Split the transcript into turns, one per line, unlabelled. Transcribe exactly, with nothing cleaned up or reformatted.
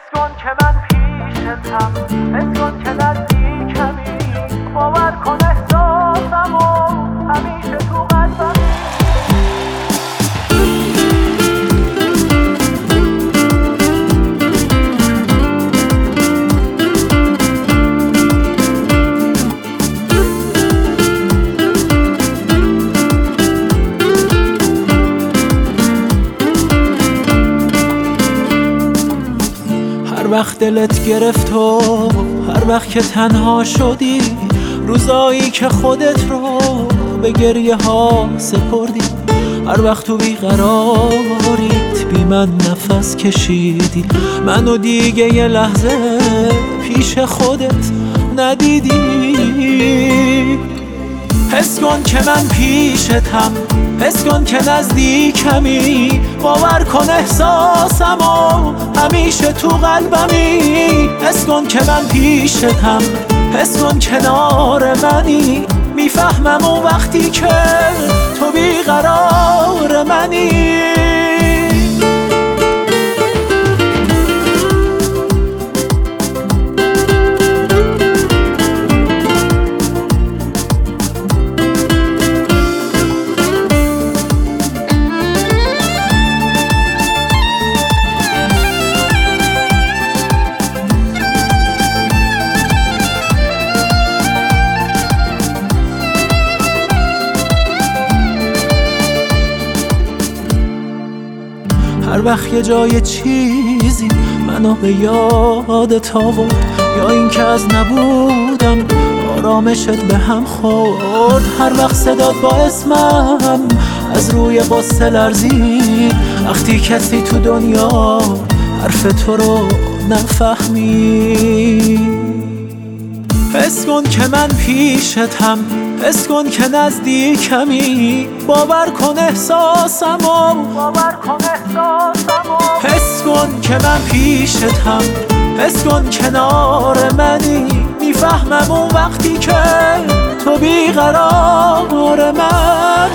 کن که من پیشتم، حس کن که نزدیکمی، باور کن احساسم و همیشه تو قلبمی.
هر وقت دلت گرفت و هر وقت که تنها شدی، روزایی که خودت رو به گریه ها سپردی، هر وقت تو بیقراریت بی من نفس کشیدی، منو دیگه یه لحظه پیش خودت ندیدی. حس کن که من پیشتم، حس کن که نزدیکمی، باور کن احساسم و همیشه تو قلبمی. حس کن که من پیشتم، حس کن کنار منی، میفهمم اون وقتی که تو بیقرار منی. هر وقت یه جای چیزی منو به یادت آورد، یا این که از نبودم آرامشت به هم خورد، هر وقت صدات با اسمم از روی قصه لرزید، وقتی کسی تو دنیا حرف تو رو نفهمید. حس کن که من پیشتم، حس کن که نزدیکمی، باور کن احساسم و
باور کن احساسم و
حس کن که من پیشتم، حس کن کنار منی، میفهمم اون وقتی که تو بیقرار منی.